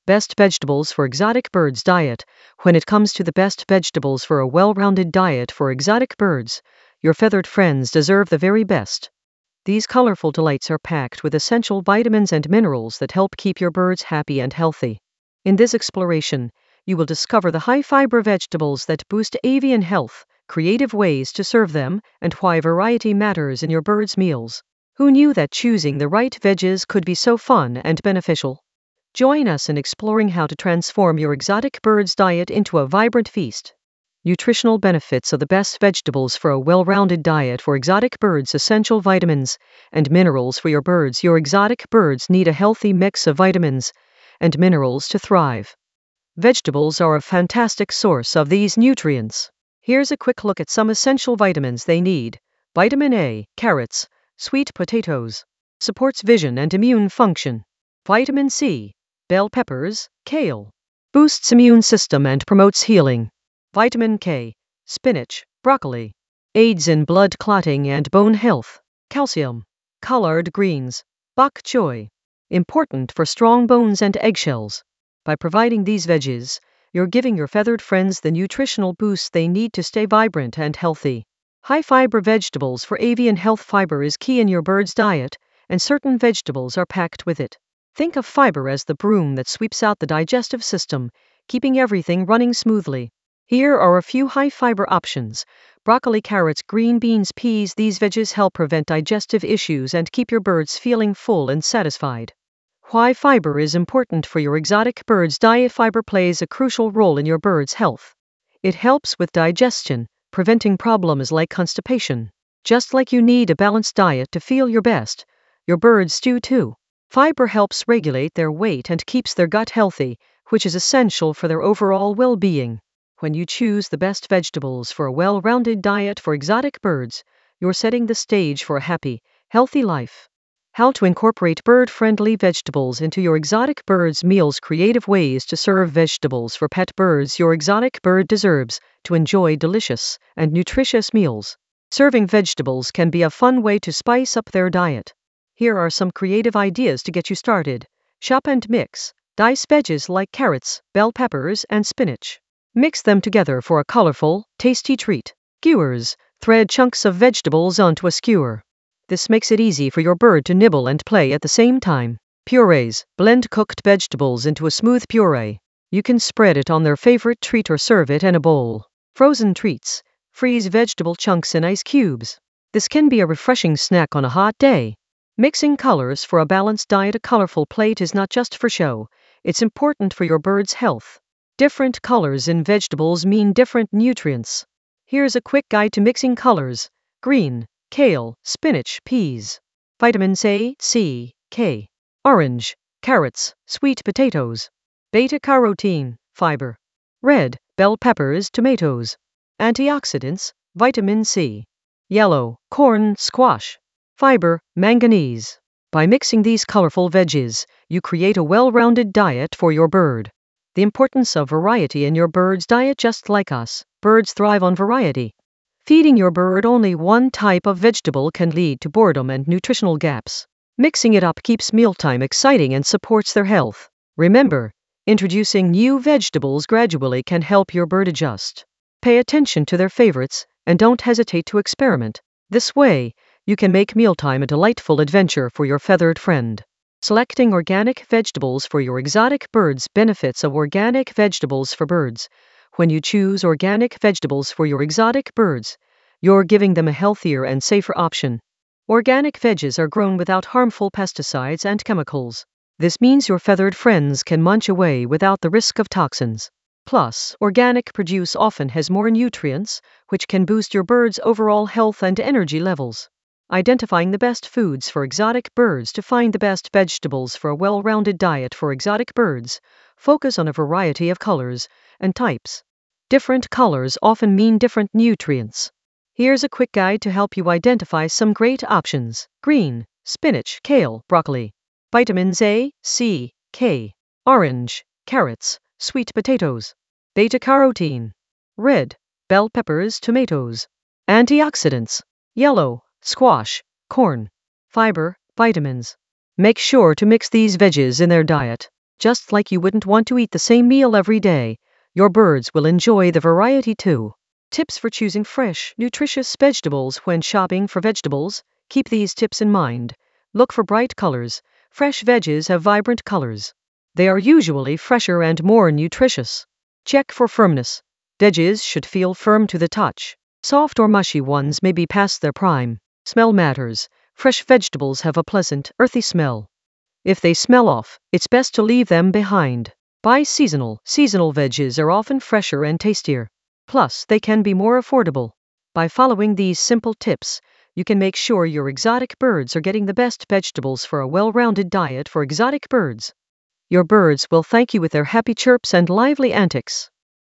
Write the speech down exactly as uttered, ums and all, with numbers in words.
Best vegetables for exotic birds diet. When it comes to the best vegetables for a well-rounded diet for exotic birds, your feathered friends deserve the very best. These colorful delights are packed with essential vitamins and minerals that help keep your birds happy and healthy. In this exploration, you will discover the high-fiber vegetables that boost avian health, creative ways to serve them, and why variety matters in your bird's meals. Who knew that choosing the right veggies could be so fun and beneficial? Join us in exploring how to transform your exotic bird's diet into a vibrant feast. Nutritional benefits of the best vegetables for a well-rounded diet for exotic birds. Essential vitamins and minerals for your birds. Your exotic birds need a healthy mix of vitamins and minerals to thrive. Vegetables are a fantastic source of these nutrients. Here's a quick look at some essential vitamins they need. Vitamin A, carrots, sweet potatoes, supports vision and immune function. Vitamin C, bell peppers, kale, boosts immune system and promotes healing. Vitamin K, spinach, broccoli, aids in blood clotting and bone health. Calcium, collard greens, bok choy, important for strong bones and eggshells. By providing these veggies, you're giving your feathered friends the nutritional boost they need to stay vibrant and healthy. High-fiber vegetables for avian health. Fiber is key in your bird's diet, and certain vegetables are packed with it. Think of fiber as the broom that sweeps out the digestive system, keeping everything running smoothly. Here are a few high-fiber options. Broccoli, carrots, green beans, peas. These veggies help prevent digestive issues and keep your birds feeling full and satisfied. Why fiber is important for your exotic bird's diet. Fiber plays a crucial role in your bird's health. It helps with digestion, preventing problems like constipation. Just like you need a balanced diet to feel your best, your birds do too. Fiber helps regulate their weight and keeps their gut healthy, which is essential for their overall well-being. When you choose the best vegetables for a well-rounded diet for exotic birds, you're setting the stage for a happy, healthy life. How to incorporate bird-friendly vegetables into your exotic bird's meals. Creative ways to serve vegetables for pet birds. Your exotic bird deserves to enjoy delicious and nutritious meals. Serving vegetables can be a fun way to spice up their diet. Here are some creative ideas to get you started. Chop and mix. Dice veggies like carrots, bell peppers, and spinach. Mix them together for a colorful, tasty treat. Skewers. Thread chunks of vegetables onto a skewer. This makes it easy for your bird to nibble and play at the same time. Purees. Blend cooked vegetables into a smooth puree. You can spread it on their favorite treat or serve it in a bowl. Frozen treats. Freeze vegetable chunks in ice cubes. This can be a refreshing snack on a hot day. Mixing colors for a balanced diet. A colorful plate is not just for show, it's important for your bird's health. Different colors in vegetables mean different nutrients. Here's a quick guide to mixing colors. Green, kale, spinach, peas. Vitamins A, C, K. Orange, carrots, sweet potatoes. Beta-carotene, fiber. Red, bell peppers, tomatoes. Antioxidants, vitamin C. Yellow, corn, squash. Fiber, manganese. By mixing these colorful veggies, you create a well-rounded diet for your bird. The importance of variety in your bird's diet. Just like us, birds thrive on variety. Feeding your bird only one type of vegetable can lead to boredom and nutritional gaps. Mixing it up keeps mealtime exciting and supports their health. Remember, introducing new vegetables gradually can help your bird adjust. Pay attention to their favorites and don't hesitate to experiment. This way, you can make mealtime a delightful adventure for your feathered friend. Selecting organic vegetables for your exotic birds. Benefits of organic vegetables for birds. When you choose organic vegetables for your exotic birds, you're giving them a healthier and safer option. Organic veggies are grown without harmful pesticides and chemicals. This means your feathered friends can munch away without the risk of toxins. Plus, organic produce often has more nutrients, which can boost your bird's overall health and energy levels. Identifying the best foods for exotic birds. To find the best vegetables for a well-rounded diet for exotic birds, focus on a variety of colors and types. Different colors often mean different nutrients. Here's a quick guide to help you identify some great options. Green, spinach, kale, broccoli. Vitamins A, C, K. Orange, carrots, sweet potatoes. Beta-carotene. Red, bell peppers, tomatoes. Antioxidants. Yellow, squash, corn. Fiber, vitamins. Make sure to mix these veggies in their diet. Just like you wouldn't want to eat the same meal every day, your birds will enjoy the variety too. Tips for choosing fresh, nutritious vegetables when shopping for vegetables. Keep these tips in mind. Look for bright colors. Fresh veggies have vibrant colors. They are usually fresher and more nutritious. Check for firmness. Veggies should feel firm to the touch. Soft or mushy ones may be past their prime. Smell matters. Fresh vegetables have a pleasant, earthy smell. If they smell off, it's best to leave them behind. Buy seasonal. Seasonal veggies are often fresher and tastier. Plus, they can be more affordable. By following these simple tips, you can make sure your exotic birds are getting the best vegetables for a well-rounded diet for exotic birds. Your birds will thank you with their happy chirps and lively antics.